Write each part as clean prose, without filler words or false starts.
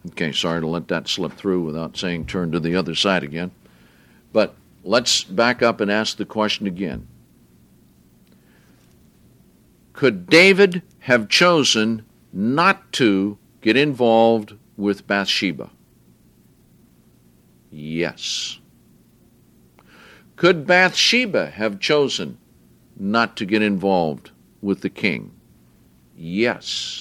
Okay, sorry to let that slip through without saying turn to the other side again. But let's back up and ask the question again. Could David have chosen not to get involved with Bathsheba? Yes. Could Bathsheba have chosen not to get involved with the king? Yes.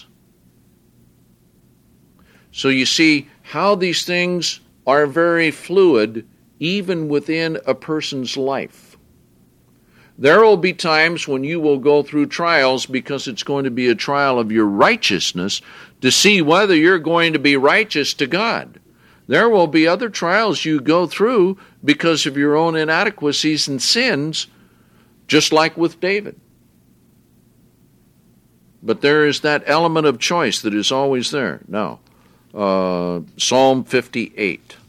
So you see how these things are very fluid even within a person's life. There will be times when you will go through trials because it's going to be a trial of your righteousness to see whether you're going to be righteous to God. There will be other trials you go through because of your own inadequacies and sins, just like with David. But there is that element of choice that is always there. Now, Psalm 58.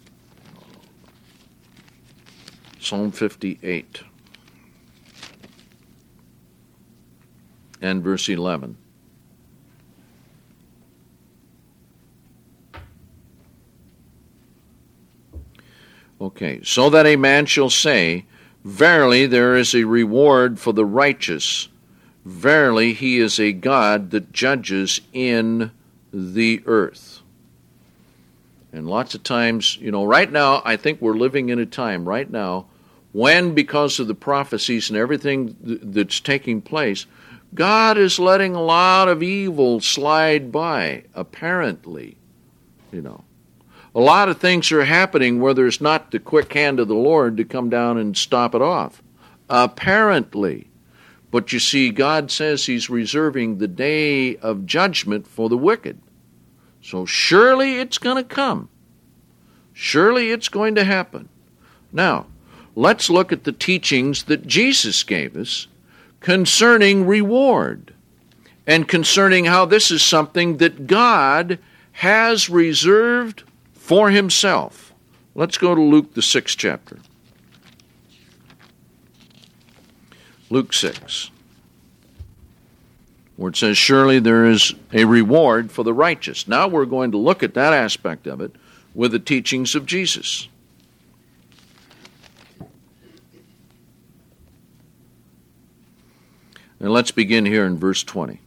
Psalm 58 and verse 11. Okay, so that a man shall say, verily there is a reward for the righteous. Verily he is a God that judges in the earth. And lots of times, right now, I think we're living in a time right now when, because of the prophecies and everything that's taking place, God is letting a lot of evil slide by, apparently, A lot of things are happening where there's not the quick hand of the Lord to come down and stop it off, apparently. But you see, God says He's reserving the day of judgment for the wicked. So surely it's going to come. Surely it's going to happen. Now, let's look at the teachings that Jesus gave us concerning reward and concerning how this is something that God has reserved for Himself. Let's go to Luke, the 6th chapter. Luke 6. Where it says, surely there is a reward for the righteous. Now we're going to look at that aspect of it with the teachings of Jesus. And let's begin here in verse 20.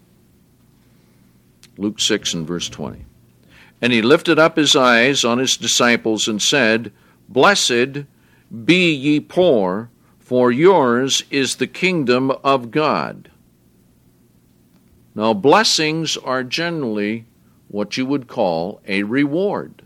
Luke 6 and verse 20. And he lifted up his eyes on his disciples and said, blessed be ye poor, for yours is the kingdom of God. Now, blessings are generally what you would call a reward.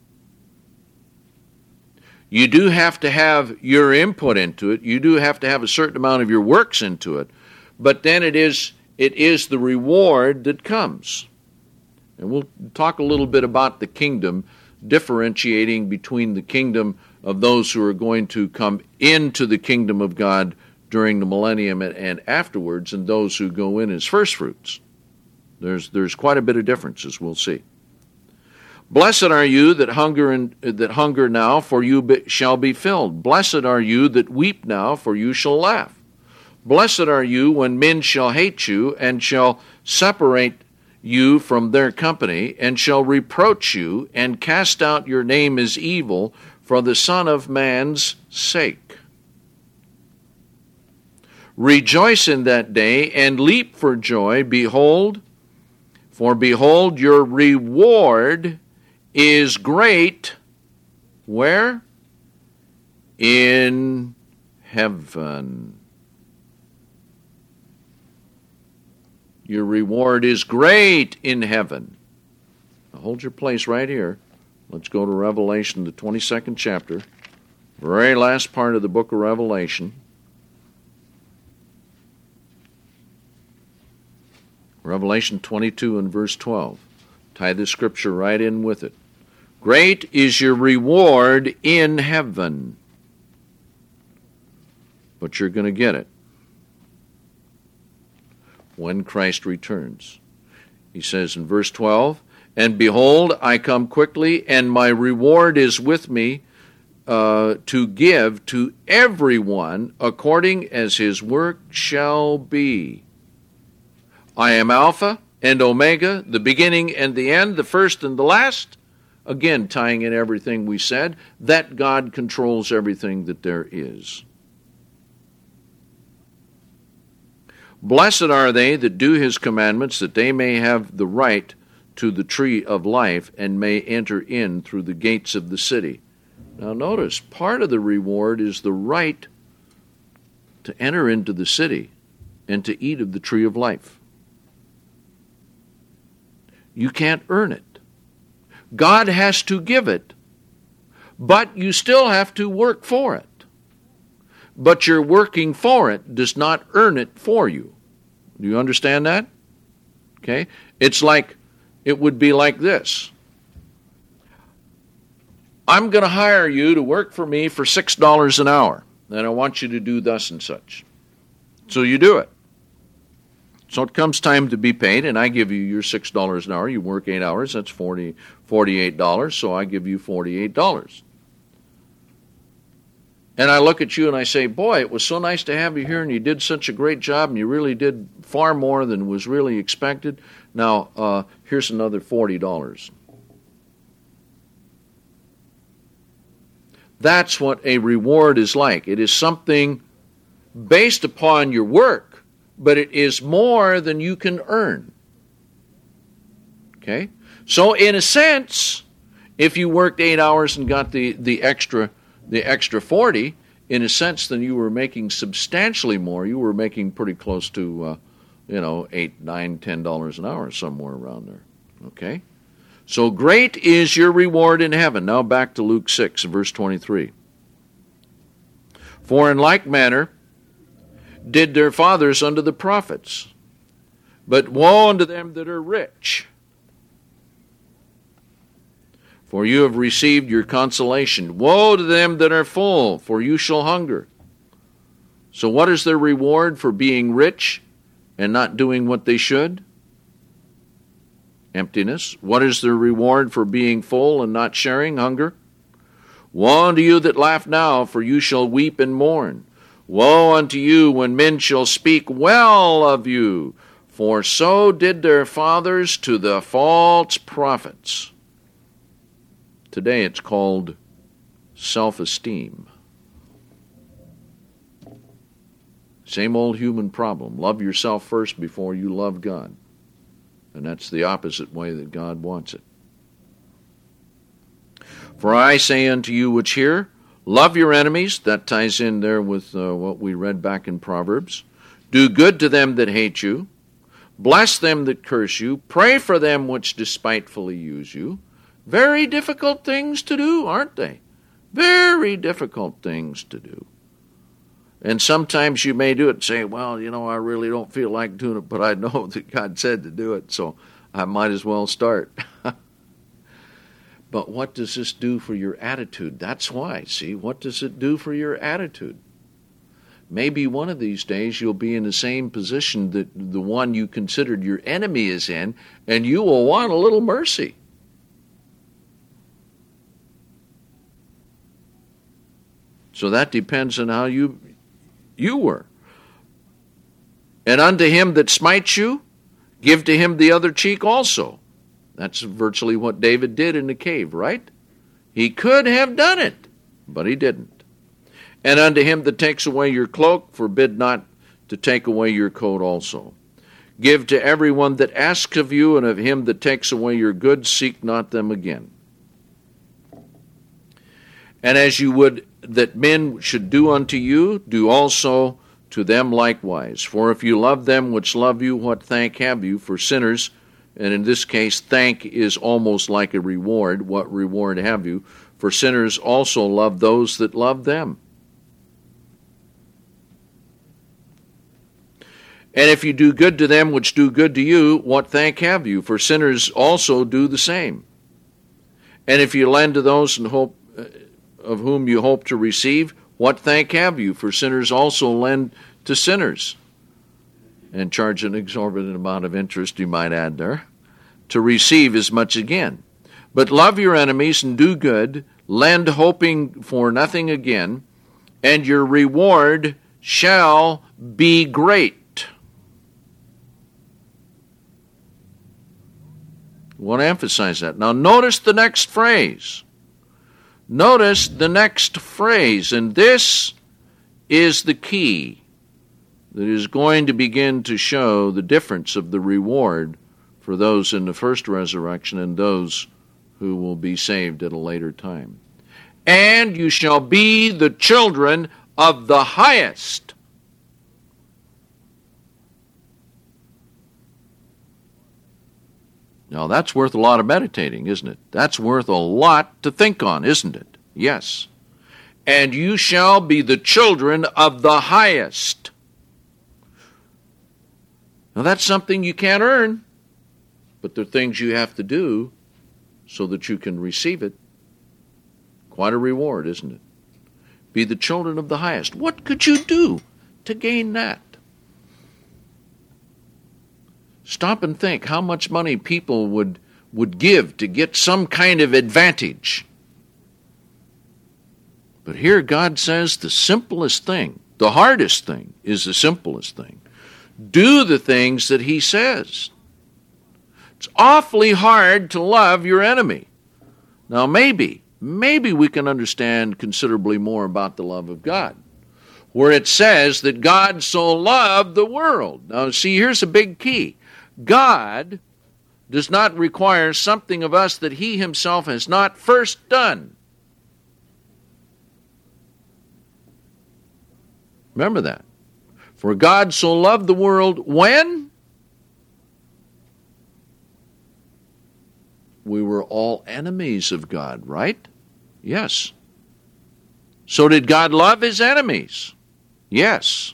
You do have to have your input into it. You do have to have a certain amount of your works into it. But then it is the reward that comes. And we'll talk a little bit about the kingdom, differentiating between the kingdom of those who are going to come into the kingdom of God during the millennium and afterwards, and those who go in as first fruits. There's quite a bit of difference, as we'll see. Blessed are you that hunger now, for you shall be filled. Blessed are you that weep now, for you shall laugh. Blessed are you when men shall hate you, and shall separate you from their company, and shall reproach you, and cast out your name as evil for the Son of Man's sake. Rejoice in that day, and leap for joy. Behold, your reward is great. Where? In heaven. Your reward is great in heaven. Now hold your place right here. Let's go to Revelation, the 22nd chapter, very last part of the book of Revelation. Revelation 22 and verse 12. Tie this scripture right in with it. Great is your reward in heaven. But you're going to get it when Christ returns. He says in verse 12, and behold, I come quickly, and my reward is with me to give to everyone according as his work shall be. I am Alpha and Omega, the beginning and the end, the first and the last, Again, tying in everything we said, that God controls everything that there is. Blessed are they that do his commandments, that they may have the right to the tree of life and may enter in through the gates of the city. Now notice, part of the reward is the right to enter into the city and to eat of the tree of life. You can't earn it. God has to give it, but you still have to work for it. But your working for it does not earn it for you. Do you understand that? Okay? It would be like this. I'm going to hire you to work for me for $6 an hour, and I want you to do thus and such. So you do it. So it comes time to be paid, and I give you your $6 an hour. You work 8 hours, that's $48, so I give you $48. And I look at you and I say, boy, it was so nice to have you here, and you did such a great job, and you really did far more than was really expected. Now, here's another $40. That's what a reward is like. It is something based upon your work, but it is more than you can earn. Okay? So in a sense, if you worked 8 hours and got the extra 40, in a sense, then you were making substantially more. You were making pretty close to, $8, $9, $10 an hour, somewhere around there. Okay? So great is your reward in heaven. Now back to Luke 6, verse 23. For in like manner did their fathers unto the prophets. But woe unto them that are rich, for you have received your consolation. Woe to them that are full, for you shall hunger. So what is their reward for being rich and not doing what they should? Emptiness. What is their reward for being full and not sharing? Hunger. Woe unto you that laugh now, for you shall weep and mourn. Woe unto you when men shall speak well of you, for so did their fathers to the false prophets. Today it's called self-esteem. Same old human problem. Love yourself first before you love God. And that's the opposite way that God wants it. For I say unto you which hear, love your enemies. That ties in there with what we read back in Proverbs. Do good to them that hate you. Bless them that curse you. Pray for them which despitefully use you. Very difficult things to do, aren't they? Very difficult things to do. And sometimes you may do it and say, well, I really don't feel like doing it, but I know that God said to do it, so I might as well start. But what does this do for your attitude? That's why, see, what does it do for your attitude? Maybe one of these days you'll be in the same position that the one you considered your enemy is in, and you will want a little mercy. So that depends on how you were. And unto him that smites you, give to him the other cheek also. That's virtually what David did in the cave, right? He could have done it, but he didn't. And unto him that takes away your cloak, forbid not to take away your coat also. Give to everyone that asks of you, and of him that takes away your goods, seek not them again. And as you would that men should do unto you, do also to them likewise. For if you love them which love you, what thank have you? For sinners, and in this case, thank is almost like a reward. What reward have you? For sinners also love those that love them. And if you do good to them which do good to you, what thank have you? For sinners also do the same. And if you lend to those of whom you hope to receive, what thank have you? For sinners also lend to sinners, and charge an exorbitant amount of interest, you might add there, to receive as much again. But love your enemies and do good, lend hoping for nothing again, and your reward shall be great. I want to emphasize that. Now notice the next phrase. Notice the next phrase, and this is the key that is going to begin to show the difference of the reward for those in the first resurrection and those who will be saved at a later time. And you shall be the children of the highest. Now that's worth a lot of meditating, isn't it? That's worth a lot to think on, isn't it? Yes. And you shall be the children of the highest. Now that's something you can't earn, but there are things you have to do so that you can receive it. Quite a reward, isn't it? Be the children of the highest. What could you do to gain that? Stop and think how much money people would give to get some kind of advantage. But here God says the simplest thing, the hardest thing, is the simplest thing. Do the things that He says. It's awfully hard to love your enemy. Now maybe we can understand considerably more about the love of God, where it says that God so loved the world. Now see, here's a big key. God does not require something of us that He Himself has not first done. Remember that. For God so loved the world when? We were all enemies of God, right? Yes. So did God love His enemies? Yes.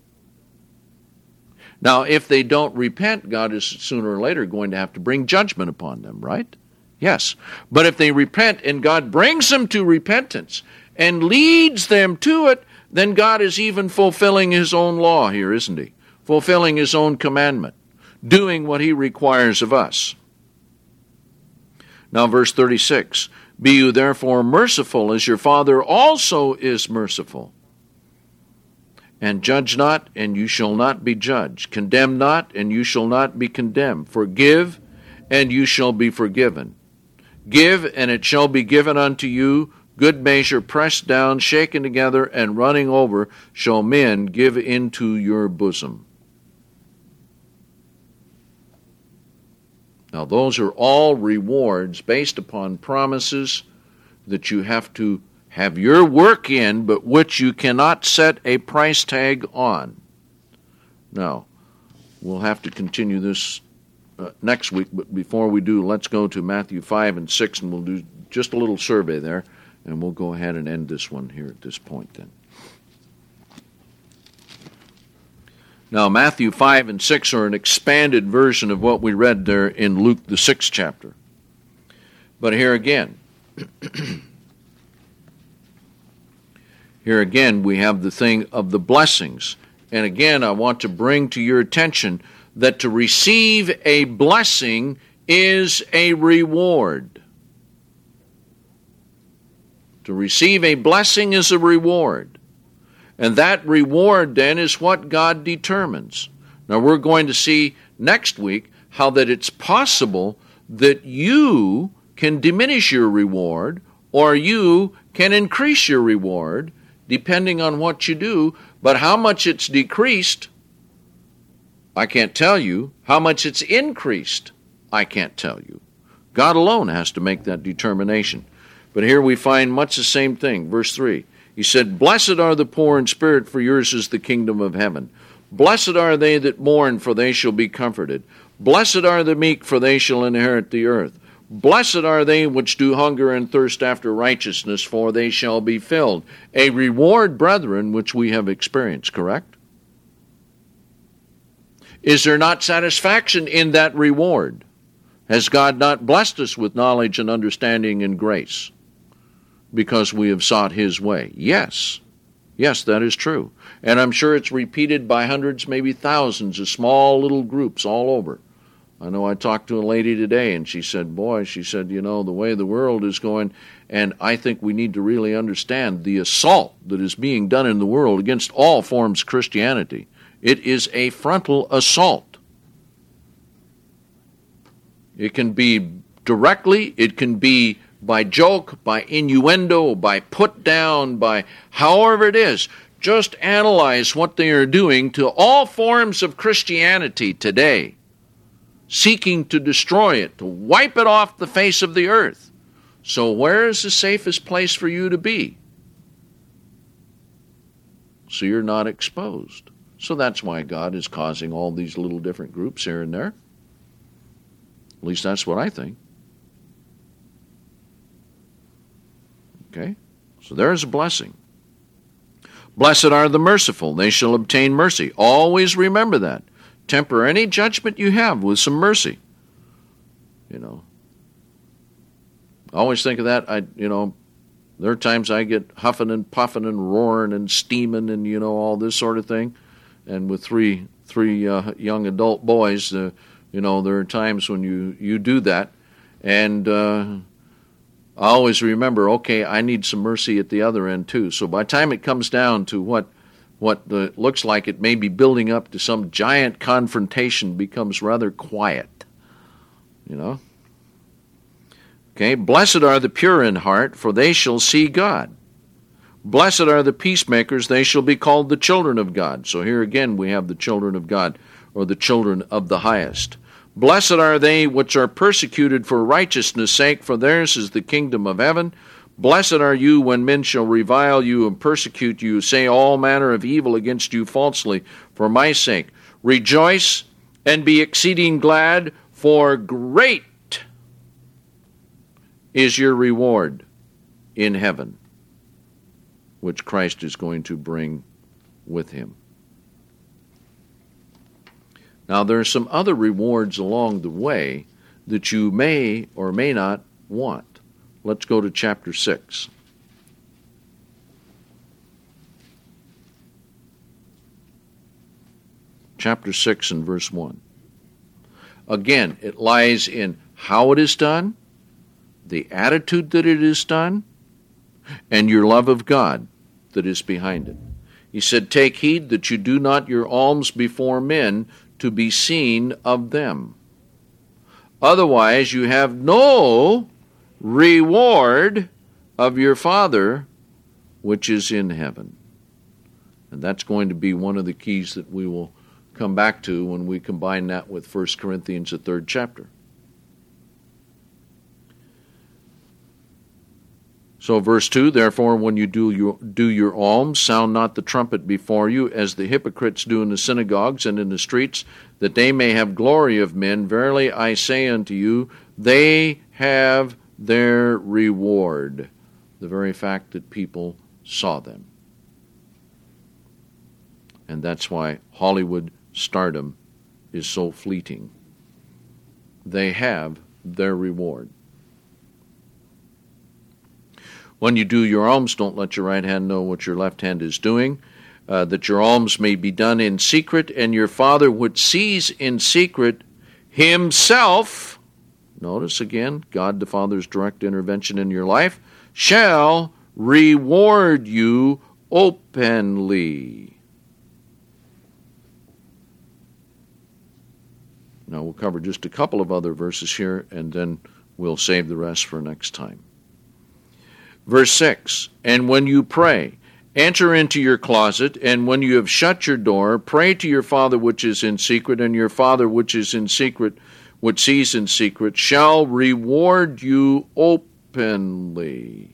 Now, if they don't repent, God is sooner or later going to have to bring judgment upon them, right? Yes. But if they repent and God brings them to repentance and leads them to it, then God is even fulfilling His own law here, isn't He? Fulfilling His own commandment, doing what He requires of us. Now, verse 36, be you therefore merciful as your Father also is merciful. And judge not, and you shall not be judged. Condemn not, and you shall not be condemned. Forgive, and you shall be forgiven. Give, and it shall be given unto you. Good measure, pressed down, shaken together, and running over, shall men give into your bosom. Now, those are all rewards based upon promises that you have to have your work in, but which you cannot set a price tag on. Now, we'll have to continue this next week, but before we do, let's go to Matthew 5 and 6, and we'll do just a little survey there, and we'll go ahead and end this one here at this point then. Now, Matthew 5 and 6 are an expanded version of what we read there in Luke, the 6th chapter. But here again, we have the thing of the blessings. And again, I want to bring to your attention that to receive a blessing is a reward. To receive a blessing is a reward. And that reward then is what God determines. Now we're going to see next week how that it's possible that you can diminish your reward or you can increase your reward depending on what you do, but how much it's decreased, I can't tell you. How much it's increased, I can't tell you. God alone has to make that determination. But here we find much the same thing. Verse 3, He said, Blessed are the poor in spirit, for yours is the kingdom of heaven. Blessed are they that mourn, for they shall be comforted. Blessed are the meek, for they shall inherit the earth. Blessed are they which do hunger and thirst after righteousness, for they shall be filled. A reward, brethren, which we have experienced, correct? Is there not satisfaction in that reward? Has God not blessed us with knowledge and understanding and grace because we have sought His way? Yes. Yes, that is true. And I'm sure it's repeated by hundreds, maybe thousands of small little groups all over. I know I talked to a lady today, and she said, the way the world is going, and I think we need to really understand the assault that is being done in the world against all forms of Christianity. It is a frontal assault. It can be directly, it can be by joke, by innuendo, by put down, by however it is. Just analyze what they are doing to all forms of Christianity today, seeking to destroy it, to wipe it off the face of the earth. So where is the safest place for you to be? So you're not exposed. So that's why God is causing all these little different groups here and there. At least that's what I think. Okay? So there's a blessing. Blessed are the merciful, they shall obtain mercy. Always remember that. Temper any judgment you have with some mercy. You know. I always think of that. There are times I get huffing and puffing and roaring and steaming and, all this sort of thing. And with three young adult boys, there are times when you do that. And I always remember, okay, I need some mercy at the other end too. So by the time it comes down to what looks like it may be building up to some giant confrontation, becomes rather quiet. Okay, blessed are the pure in heart, for they shall see God. Blessed are the peacemakers, they shall be called the children of God. So here again we have the children of God, or the children of the highest. Blessed are they which are persecuted for righteousness' sake, for theirs is the kingdom of heaven. Blessed are you when men shall revile you and persecute you, say all manner of evil against you falsely, for my sake. Rejoice and be exceeding glad, for great is your reward in heaven, which Christ is going to bring with him. Now, there are some other rewards along the way that you may or may not want. Let's go to chapter 6. Chapter 6 and verse 1. Again, it lies in how it is done, the attitude that it is done, and your love of God that is behind it. He said, take heed that you do not your alms before men to be seen of them. Otherwise you have no reward of your Father which is in heaven. And that's going to be one of the keys that we will come back to when we combine that with 1 Corinthians, the 3rd chapter. So verse 2, therefore when you do your alms, sound not the trumpet before you, as the hypocrites do in the synagogues and in the streets, that they may have glory of men. Verily I say unto you, they have their reward. The very fact that people saw them. And that's why Hollywood stardom is so fleeting. They have their reward. When you do your alms, don't let your right hand know what your left hand is doing, that your alms may be done in secret, and your Father which sees in secret himself, notice again, God the Father's direct intervention in your life, shall reward you openly. Now we'll cover just a couple of other verses here, and then we'll save the rest for next time. Verse 6, and when you pray, enter into your closet, and when you have shut your door, pray to your Father which is in secret, and your Father which is in secret, which sees in secret, shall reward you openly.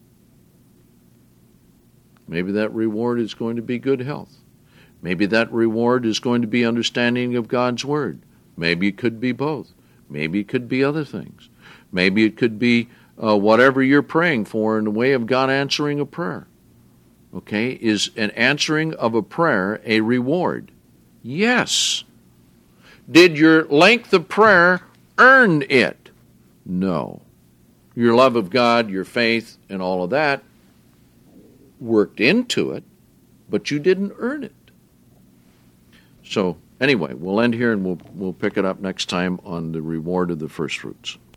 Maybe that reward is going to be good health. Maybe that reward is going to be understanding of God's Word. Maybe it could be both. Maybe it could be other things. Maybe it could be whatever you're praying for in the way of God answering a prayer. Okay, is an answering of a prayer a reward? Yes. Did your length of prayer earn it? No. Your love of God, your faith, and all of that worked into it, but you didn't earn it. So, anyway, we'll end here and we'll pick it up next time on the reward of the first fruits.